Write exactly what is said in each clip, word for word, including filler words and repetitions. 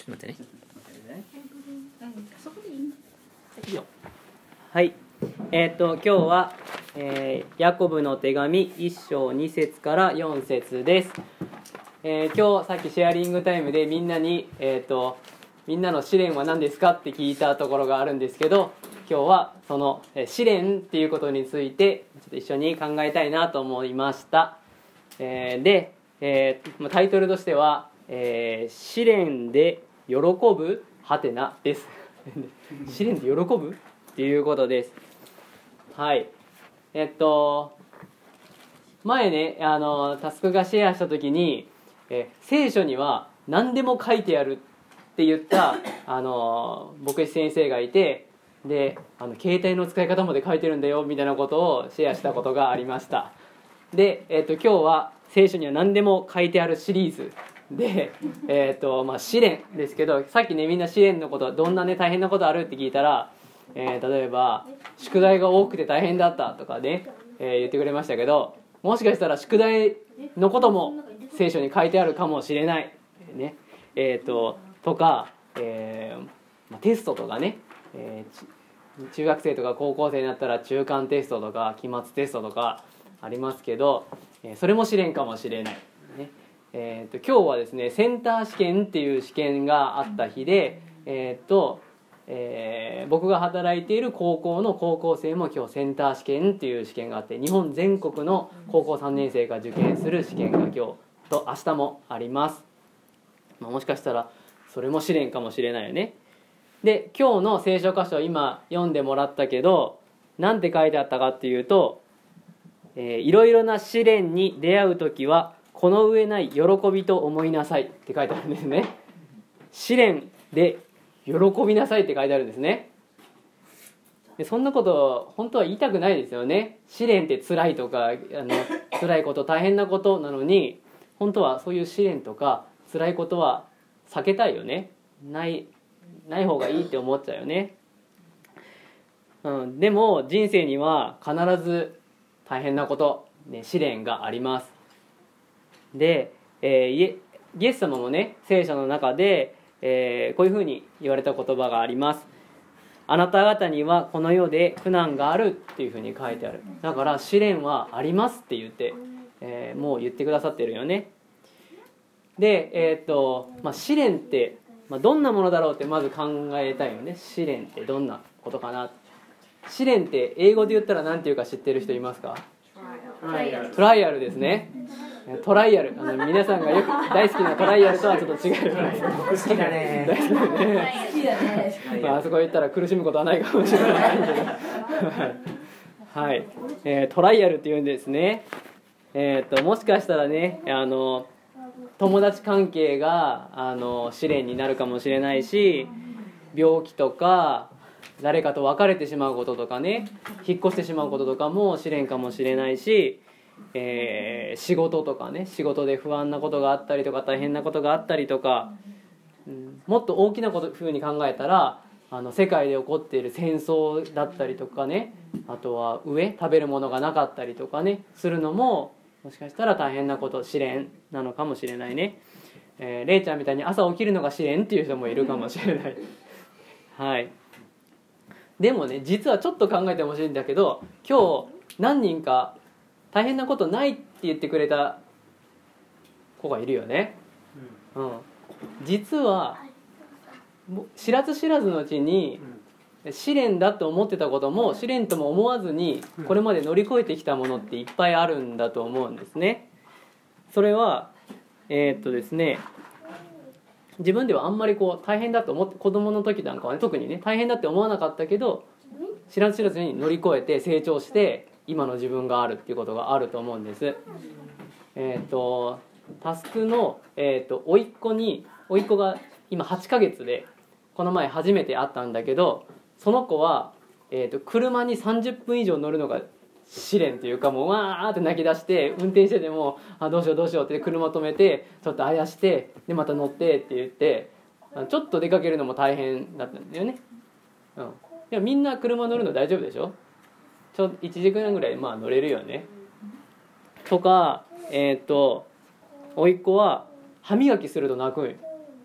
ちょっと待ってね。 そこでいいの？ いいよ。はい。えっと今日は、えー、ヤコブの手紙いっ章に節からよん節です。えー、今日さっきシェアリングタイムでみんなに、えー、とみんなの試練は何ですかって聞いたところがあるんですけど、今日はその、えー、試練っていうことについてちょっと一緒に考えたいなと思いました。えー、で、えー、タイトルとしては、えー、試練で喜ぶはてなです試練で喜ぶっていうことです。はい。えっと前ねあのタスクがシェアした時に、え聖書には何でも書いてあるって言ったあの牧師先生がいて、であの携帯の使い方まで書いてるんだよみたいなことをシェアしたことがありました。で、えっと今日は聖書には何でも書いてあるシリーズで、えっとまあ、試練ですけど、さっきねみんな試練のことはどんなね大変なことあるって聞いたら、えー、例えば宿題が多くて大変だったとかね、えー、言ってくれましたけど、もしかしたら宿題のことも聖書に書いてあるかもしれないね、えー、ととか、えー、テストとかね、えー、中学生とか高校生になったら中間テストとか期末テストとかありますけど、えー、それも試練かもしれない、ねえー、と今日はですねセンター試験っていう試験があった日で、えーとえー、僕が働いている高校の高校生も今日センター試験っていう試験があって、日本全国の高校さんねん生が受験する試験が今日と明日もあります。まあ、もしかしたらそれも試練かもしれないよね。で今日の聖書箇所を今読んでもらったけど、なんて書いてあったかっていうと、えー、いろいろな試練に出会うときはこの上ない喜びと思いなさいって書いてあるんですね。試練で喜びなさいって書いてあるんですね。でそんなこと本当は言いたくないですよね。試練って辛いとかあの辛いこと大変なことなのに、本当はそういう試練とか辛いことは避けたいよね。ないない方がいいって思っちゃうよね。うん、でも人生には必ず大変なこと、ね、試練があります。で、えー、イエス様もね聖書の中で、えー、こういうふうに言われた言葉があります。あなた方にはこの世で苦難があるっていうふうに書いてある。だから試練はありますって言って、えー、もう言ってくださってるよね。で、えーっとまあ、試練って、まあ、どんなものだろうってまず考えたいよね。試練ってどんなことかな。試練って英語で言ったら何て言うか知ってる人いますか？トライアル。トライアルですね。トライアル、あの皆さんがよく大好きなトライアルとはちょっと違う。 好きだね。 大好きだね。 好きだね。 まあ、あそこ行ったら苦しむことはないかもしれないけどはい、えー、トライアルっていうんですね。えー、ともしかしたらねあの友達関係があの試練になるかもしれないし、病気とか誰かと別れてしまうこととかね、引っ越してしまうこととかも試練かもしれないし、えー、仕事とかね、仕事で不安なことがあったりとか大変なことがあったりとか、うん、もっと大きなことふうに考えたらあの世界で起こっている戦争だったりとかね、あとは飢え食べるものがなかったりとかねするのももしかしたら大変なこと、試練なのかもしれないね。えー、れいちゃんみたいに朝起きるのが試練っていう人もいるかもしれないはい。でもね実はちょっと考えてほしいんだけど、今日何人か大変なことないって言ってくれた子がいるよね。うん、実は知らず知らずのうちに試練だと思ってたことも試練とも思わずにこれまで乗り越えてきたものっていっぱいあるんだと思うんですね。それはえー、っとですね自分ではあんまりこう大変だと思って、子供の時なんかはね特にね大変だって思わなかったけど、知らず知らずに乗り越えて成長して今の自分があるっていうことがあると思うんです。えー、っとタスクの、えー、っと甥っ子に甥っ子が今はちかげつでこの前初めて会ったんだけど、その子は、えー、と車にさんじゅっぷん以上乗るのが試練というか、もうわーって泣き出して運転しててもあどうしようどうしようって車止めてちょっとあやしてでまた乗ってって言ってちょっと出かけるのも大変だったんだよね。うん、でもみんな車乗るの大丈夫でしょ。ちょいちじかんぐらいまあ乗れるよね。とかえっ、ー、と甥っ子は歯磨きすると泣くんよ。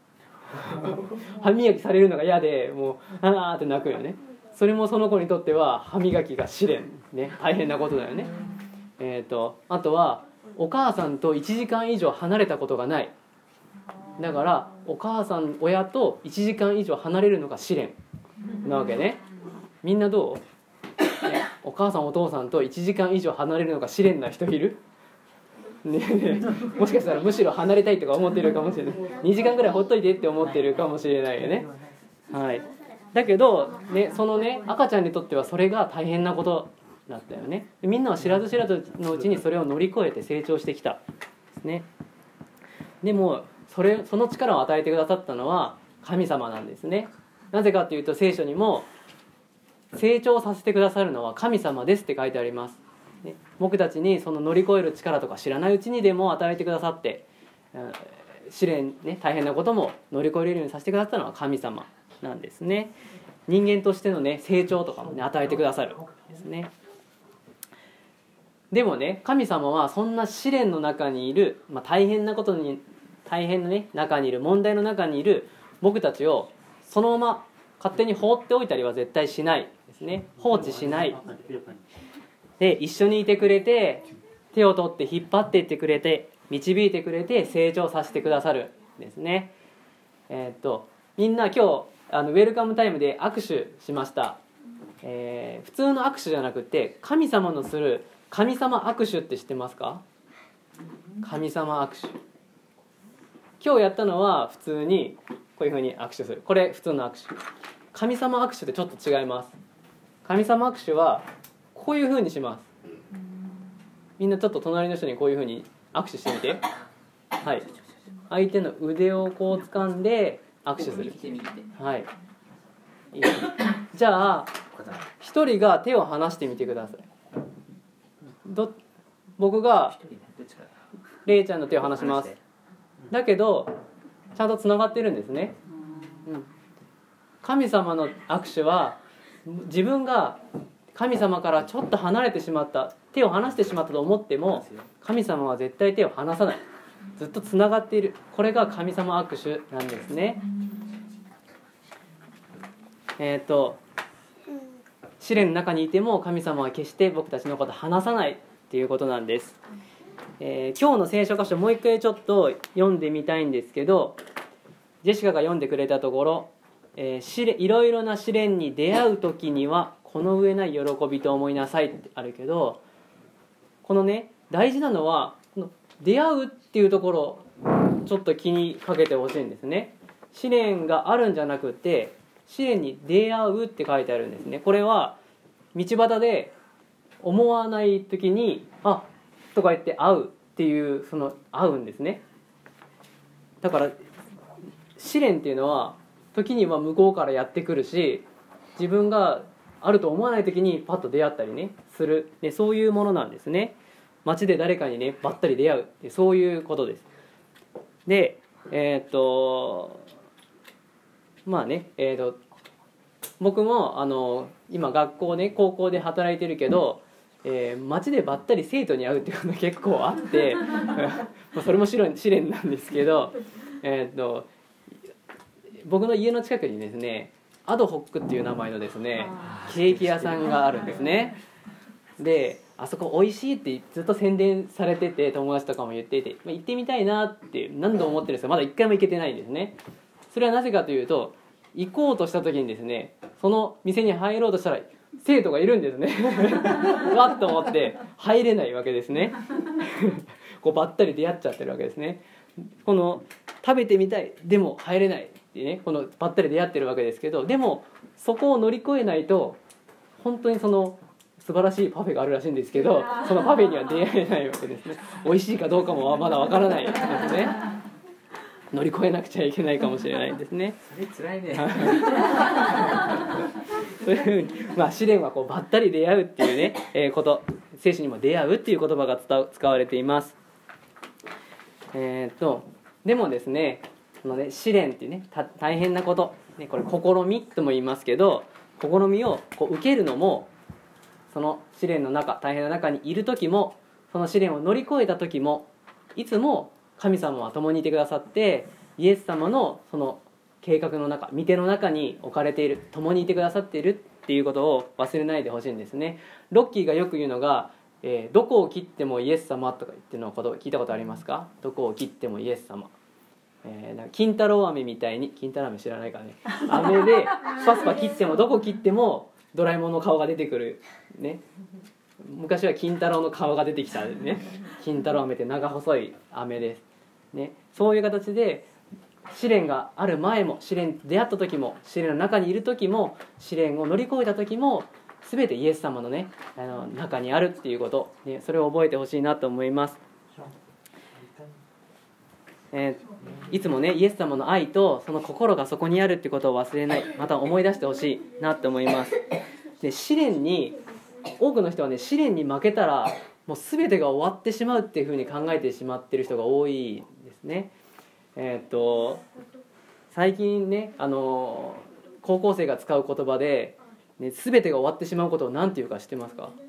歯磨きされるのが嫌でもうあーって泣くよね。それもその子にとっては歯磨きが試練、ね、大変なことだよね。えーと、あとはお母さんといちじかん以上離れたことがない。だからお母さん親といちじかん以上離れるのが試練なわけね。みんなどう？ね、お母さんお父さんといちじかん以上離れるのが試練な人いる？ねえねえ、もしかしたらむしろ離れたいとか思ってるかもしれない。にじかんぐらいほっといてって思ってるかもしれないよね。はい。だけど、ね、そのね赤ちゃんにとってはそれが大変なことだったよね。みんなは知らず知らずのうちにそれを乗り越えて成長してきたですね。でもそれその力を与えてくださったのは神様なんですね。なぜかというと聖書にも成長させてくださるのは神様ですって書いてあります、ね、僕たちにその乗り越える力とか知らないうちにでも与えてくださって、うん、試練、ね、大変なことも乗り越えれるようにさせてくださったのは神様なんですね。人間としての、ね、成長とかも、ね、与えてくださるですね。でもね神様はそんな試練の中にいる、まあ、大変なことに大変な、ね、中にいる問題の中にいる僕たちをそのまま勝手に放っておいたりは絶対しないですね。放置しないで一緒にいてくれて手を取って引っ張っていってくれて導いてくれて成長させてくださるですね。えー、っとみんな今日あのウェルカムタイムで握手しました、えー、普通の握手じゃなくて神様のする神様握手って知ってますか？神様握手、今日やったのは普通にこういう風に握手する、これ普通の握手。神様握手ってちょっと違います。神様握手はこういう風にします。みんなちょっと隣の人にこういう風に握手してみて。はい、相手の腕をこう掴んで握手する。はい、いいですね。じゃあ一人が手を離してみてください。ど僕がレイちゃんの手を離します。だけどちゃんとつながってるんですね、うん、神様の握手は自分が神様からちょっと離れてしまった、手を離してしまったと思っても神様は絶対手を離さない、ずっとつながっている。これが神様握手なんですね。えっと試練の中にいても神様は決して僕たちのことを離さないっていうことなんです。えー、今日の聖書箇所もう一回ちょっと読んでみたいんですけど、ジェシカが読んでくれたところ、えー、試練いろいろな試練に出会う時にはこの上ない喜びと思いなさいってあるけど、このね大事なのはこの出会うっていうところちょっと気にかけてほしいんですね。試練があるんじゃなくて試練に出会うって書いてあるんですね。これは道端で思わない時にあとか言って会うっていうその会うんですね。だから試練っていうのは時には向こうからやってくるし、自分があると思わない時にパッと出会ったりねする、ね、そういうものなんですね。街で誰かにねばったり出会うってそういうことです。でえー、っとまあねえー、っと僕もあの今学校ね高校で働いてるけど、えー、街でばったり生徒に会うっていうのが結構あってそれも試練、試練なんですけど、えー、っと僕の家の近くにですねアドホックっていう名前のですねケーキ屋さんがあるんですね。であそこ美味しいってずっと宣伝されてて友達とかも言っていて、まあ、行ってみたいなって何度も思ってるんですけどまだ一回も行けてないんですね。それはなぜかというと行こうとした時にですねその店に入ろうとしたら生徒がいるんですねわっと思って入れないわけですねこうばったり出会っちゃってるわけですね。この食べてみたいでも入れないっていうねこのばったり出会ってるわけですけど、でもそこを乗り越えないと本当にその素晴らしいパフェがあるらしいんですけどそのパフェには出会えないわけですね。美味しいかどうかもまだわからないですね。乗り越えなくちゃいけないかもしれないんですね。 それ辛いねそういうふうに、まあ、試練はこうばったり出会うっていうね、えー、こと聖書にも出会うっていう言葉が伝使われています。えー、っとでもですねそのね試練っていうね大変なこと、ね、これ試みとも言いますけど試みをこう受けるのもその試練の中大変な中にいる時もその試練を乗り越えた時もいつも神様は共にいてくださってイエス様のその計画の中、御手の中に置かれている、共にいてくださっているっていうことを忘れないでほしいんですね。ロッキーがよく言うのが、えー、どこを切ってもイエス様とか言ってるのこと聞いたことありますか？どこを切ってもイエス様、えー、なんか金太郎飴みたいに、金太郎飴知らないからね、飴でスパスパ切ってもどこ切ってもドラえもんの顔が出てくるね。昔は金太郎の顔が出てきたね、金太郎飴って長細い飴です、ね、そういう形で試練がある前も、試練に出会った時も、試練の中にいる時も、試練を乗り越えた時も全てイエス様のね、あの中にあるっていうこと、ね、それを覚えてほしいなと思います。えー、いつもねイエス様の愛とその心がそこにあるっていうことを忘れない、また思い出してほしいなと思います。で、試練に、多くの人はね、試練に負けたらもう全てが終わってしまうっていうふうに考えてしまっている人が多いですね。えー、っと最近ね、あの高校生が使う言葉で、ね、全てが終わってしまうことを何て言うか知ってますか？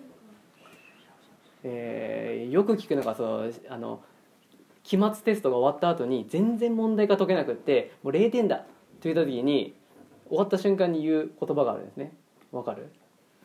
えー、よく聞くのが、そうあの期末テストが終わった後に全然問題が解けなくってもうれいてんだと言った時に終わった瞬間に言う言葉があるんですね。わかる？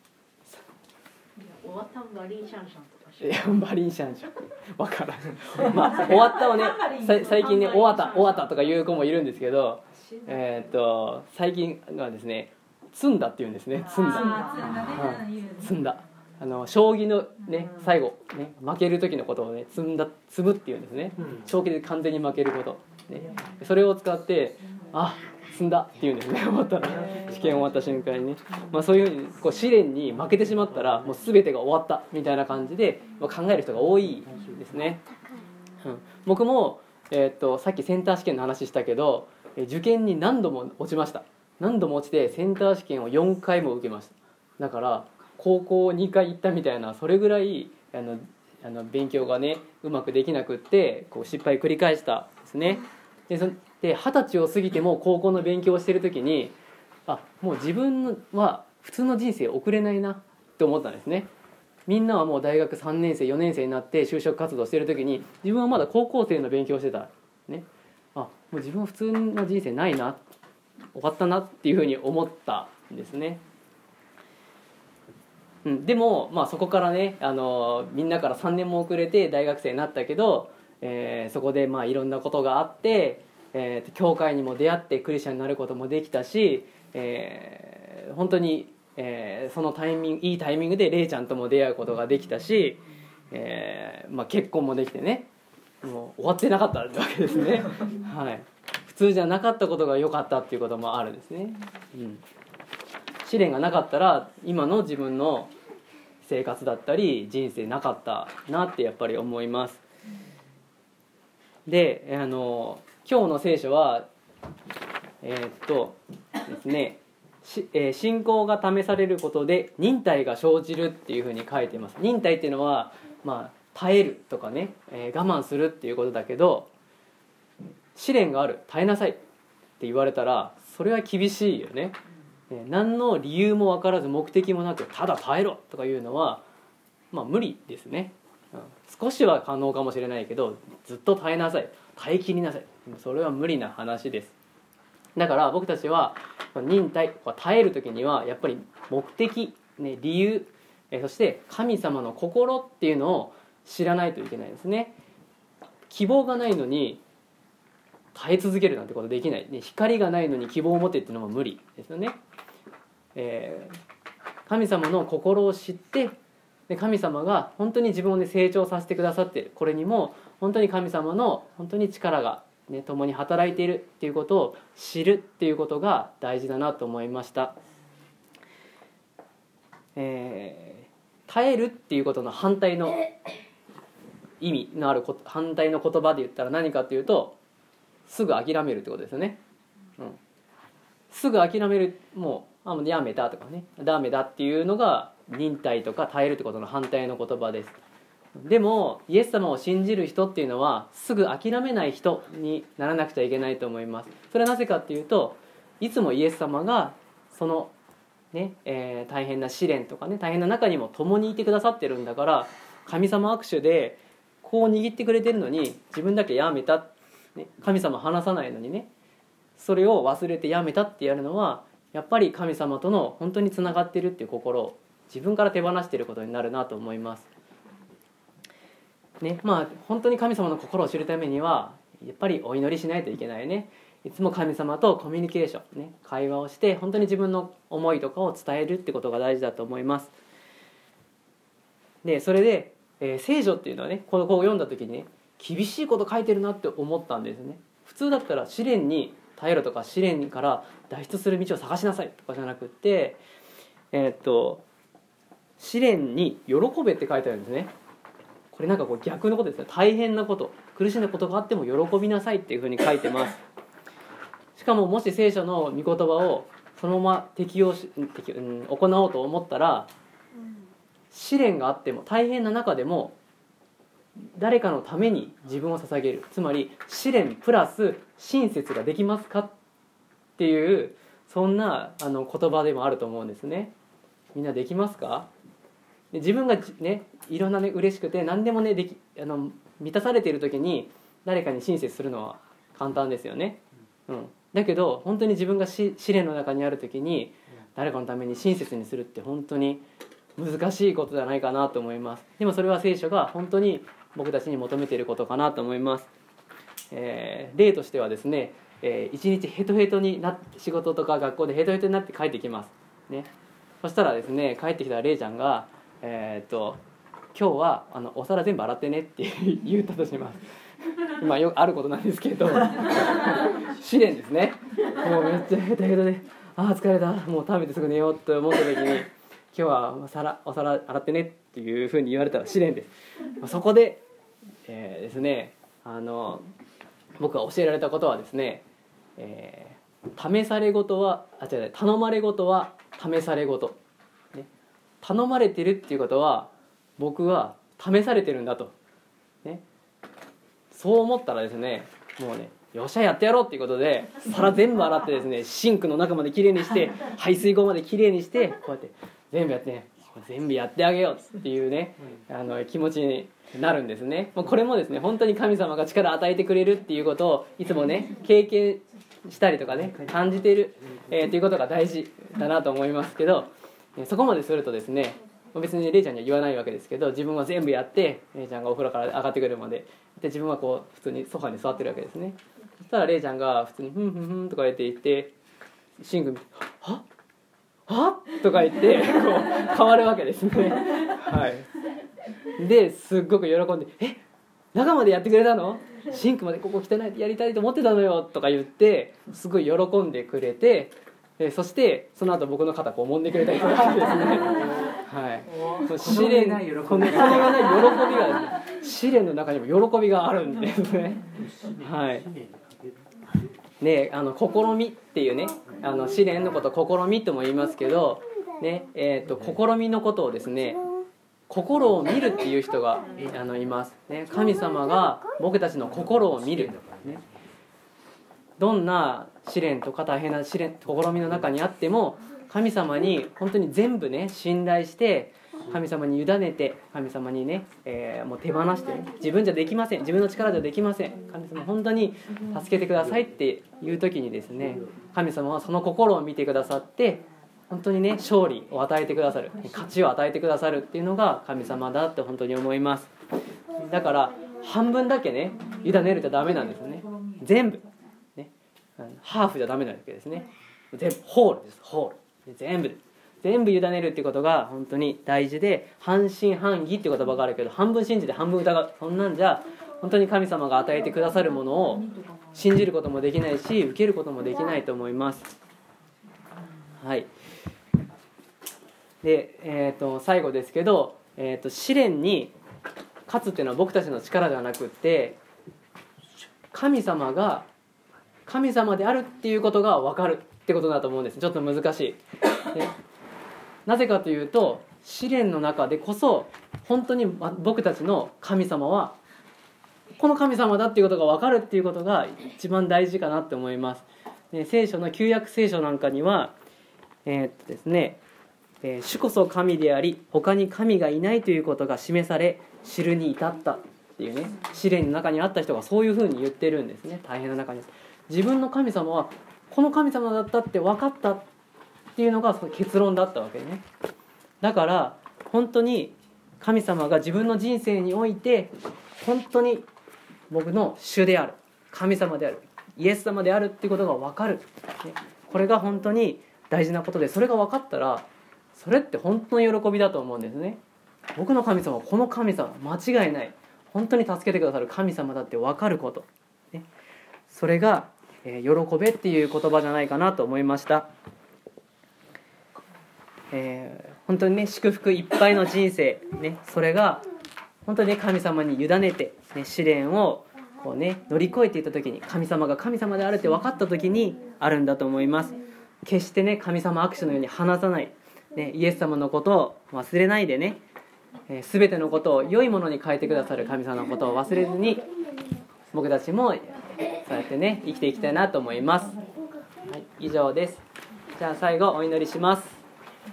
終わったんバリンシャンシャンとかいやバリンシャンシャンわからんまあ終わったはね、最近ね終わった終わったとか言う子もいるんですけど、えー、っと最近はですね積んだって言うんですね。積んだ、積んだ、あの将棋のね最後ね負ける時のことをね積んだ、積むって言うんですね。将棋で完全に負けること、ね、それを使ってあ積んだって言うんですね。終わったら試験終わった瞬間にね、まあ、そういうふうにこう試練に負けてしまったらもう全てが終わったみたいな感じで考える人が多いですね。うん、僕も、えー、っとさっきセンター試験の話したけど、受験に何度も落ちました。何度も落ちてセンター試験をよんかいも受けました。だから高校にかい行ったみたいな、それぐらいあのあの勉強がねうまくできなくってこう失敗繰り返したんですね。でそで二十歳を過ぎても高校の勉強をしている時に、あもう自分は普通の人生送れないなって思ったんですね。みんなはもう大学さんねん生よねん生になって就職活動している時に、自分はまだ高校生の勉強をしてた、ね、あもう自分は普通の人生ないな、終わったなっていうふうに思ったんですね。うん、でも、まあ、そこからねあのみんなからさんねんも遅れて大学生になったけど、えー、そこでまあいろんなことがあって、えー、教会にも出会ってクリスチャンになることもできたし、えー、本当に、えー、そのタイミングいいタイミングでレイちゃんとも出会うことができたし、えーまあ、結婚もできてね、もう終わってなかったわけですね、はい、普通じゃなかったことが良かったっていうこともあるんですね、うん、試練がなかったら今の自分の生活だったり人生なかったなってやっぱり思います。で、あの今日の聖書はえー、っとですねし、えー、信仰が試されることで忍耐が生じるっていうふうに書いています。忍耐っていうのは、まあ、耐えるとかね、えー、我慢するっていうことだけど、試練がある、耐えなさいって言われたらそれは厳しいよね。何の理由も分からず目的もなくただ耐えろとかいうのは、まあ、無理ですね、うん、少しは可能かもしれないけどずっと耐えなさい、耐えきりなさい、それは無理な話です。だから僕たちは忍耐、耐える時にはやっぱり目的、ね、理由、えそして神様の心っていうのを知らないといけないですね。希望がないのに耐え続けるなんてことできない、ね、光がないのに希望を持てっていうのも無理ですよね。えー、神様の心を知って、で神様が本当に自分を、ね、成長させてくださっている、これにも本当に神様の本当に力が、ね、共に働いているっていうことを知るっていうことが大事だなと思いました。えー、耐えるっていうことの反対の意味のある反対の言葉で言ったら何かというと、すぐ諦めるってことですよね、うん、すぐ諦める、もうあもうやめたとかね、ダメだっていうのが忍耐とか耐えるってことの反対の言葉です。でもイエス様を信じる人っていうのはすぐ諦めない人にならなくちゃいけないと思います。それはなぜかっていうと、いつもイエス様がそのね、えー、大変な試練とかね、大変な中にも共にいてくださってるんだから、神様握手でこう握ってくれてるのに自分だけやめた、ね、神様離さないのにね、 それを忘れてやめたってやるのはやっぱり神様との本当につながってるっていう心を自分から手放していることになるなと思います、ね、まあ本当に神様の心を知るためにはやっぱりお祈りしないといけないね。いつも神様とコミュニケーション、ね、会話をして本当に自分の思いとかを伝えるってことが大事だと思います。でそれで、えー、聖書っていうのはねこのこう読んだ時にね厳しいこと書いてるなって思ったんですね。普通だったら試練に耐えろとか試練から脱出する道を探しなさいとかじゃなくって、えー、っと試練に喜べって書いてあるんですね。これなんかこう逆のことですね。大変なこと苦しんだことがあっても喜びなさいっていうふうに書いてます。しかももし聖書の御言葉をそのまま適用し、適用、うん、行おうと思ったら試練があっても大変な中でも誰かのために自分を捧げる、つまり試練プラス親切ができますかっていうそんなあの言葉でもあると思うんですね。みんなできますか？で自分がねいろんなね嬉しくて何でもねできあの満たされている時に誰かに親切するのは簡単ですよね、うん、だけど本当に自分が試練の中にある時に誰かのために親切にするって本当に難しいことじゃないかなと思います。でもそれは聖書が本当に僕たちに求めていることかなと思います、えー、例としてはですね、えー、一日ヘトヘトになって仕事とか学校でヘトヘトになって帰ってきます、ね、そしたらですね帰ってきたらレイちゃんが、えー、っと今日はあのお皿全部洗ってねって言ったとします今よくあることなんですけど試練ですね。もうめっちゃヘトヘトでああ疲れたもう食べてすぐ寝ようと思った時に今日はお皿、お皿洗ってねっていうふうに言われたら試練です。そこで、えー、ですねあの僕が教えられたことはですね、えー、試されごとはあ違う頼まれごとは試されごと、ね、頼まれてるっていうことは僕は試されてるんだと、ね、そう思ったらですねもうねよっしゃやってやろうっていうことで皿全部洗ってですねシンクの中まできれいにして排水溝まできれいにしてこうやって全部やってね全部やってあげようっていうねあの気持ちになるんですね。これもですね本当に神様が力を与えてくれるっていうことをいつもね経験したりとかね感じている、えー、ということが大事だなと思いますけど、そこまでするとですね別にレイちゃんには言わないわけですけど自分は全部やってレイちゃんがお風呂から上がってくるまでで自分はこう普通にソファに座ってるわけですね。そしたらレイちゃんが普通にふんふんふんとか言って言ってシングはっはとか言ってこう変わるわけですね、はい、ですっごく喜んでえ中までやってくれたのシンクまでここ汚いってやりたいと思ってたのよとか言ってすごい喜んでくれてえそしてその後僕の肩こう揉んでくれたりとかですね、はい、試練このない喜びがですね試練の中にも喜びがあるんですね、はいね、あの試みっていうねあの試練のことを試みとも言いますけど、ねえー、と試みのことをですね心を見るっていう人があのいます、ね、神様が僕たちの心を見る、ね、どんな試練とか大変な試練試みの中にあっても神様に本当に全部ね信頼して神様に委ねて神様にね、えー、もう手放して、ね、自分じゃできません自分の力じゃできません神様本当に助けてくださいっていう時にですね神様はその心を見てくださって本当にね勝利を与えてくださる勝ちを与えてくださるっていうのが神様だって本当に思います。だから半分だけね委ねるとダメなんですよね。全部、ね、ハーフじゃダメなわけですね。全部ホールですホール全部です全部委ねるっていうことが本当に大事で半信半疑っていう言葉があるけど半分信じて半分疑うそんなんじゃ本当に神様が与えてくださるものを信じることもできないし受けることもできないと思います。はいで、えー、と最後ですけど、えー、と試練に勝つっていうのは僕たちの力ではなくって神様が神様であるっていうことが分かるってことだと思うんです。ちょっと難しい、ね、なぜかというと試練の中でこそ本当に僕たちの神様はこの神様だっていうことが分かるっていうことが一番大事かなって思います。で聖書の旧約聖書なんかにはえー、っとですねえー、主こそ神であり他に神がいないということが示され知るに至ったっていうね試練の中にあった人がそういうふうに言ってるんですね。大変な中に自分の神様はこの神様だったって分かったっていうのがその結論だったわけね。だから本当に神様が自分の人生において本当に僕の主である、神様である、イエス様であるっていうことが分かる、ね、これが本当に大事なことで、それが分かったらそれって本当の喜びだと思うんですね。僕の神様はこの神様、間違いない、本当に助けてくださる神様だって分かること、ね、それが、えー、喜べっていう言葉じゃないかなと思いました。えー、本当にね祝福いっぱいの人生、ね、それが本当に、ね、神様に委ねて、ね、試練をこう、ね、乗り越えていった時に、神様が神様であるって分かった時にあるんだと思います。決してね神様握手のように離さない、ね、イエス様のことを忘れないでね、えー、全てのことを良いものに変えてくださる神様のことを忘れずに、僕たちもそうやってね生きていきたいなと思います。はい、以上です。じゃあ最後お祈りします。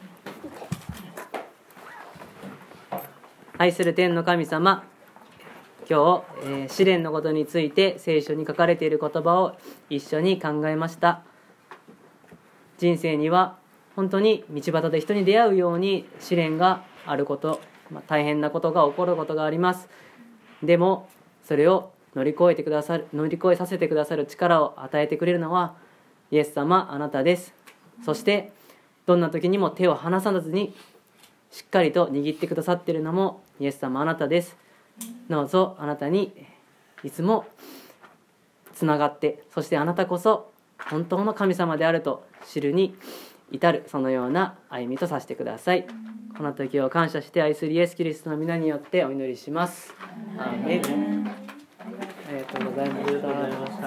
愛する天の神様、今日、えー、試練のことについて聖書に書かれている言葉を一緒に考えました。人生には本当に道端で人に出会うように試練があること、まあ、大変なことが起こることがあります。でもそれを乗り越えてくださる、乗り越えさせてくださる力を与えてくれるのはイエス様、あなたです。そしてどんな時にも手を離さずにしっかりと握ってくださっているのもイエス様、あなたです。どうぞあなたにいつもつながって、そしてあなたこそ本当の神様であると知るに至る、そのような歩みとさせてください。この時を感謝して愛するイエス・キリストの皆によってお祈りします。アーメン。ありがとうございました。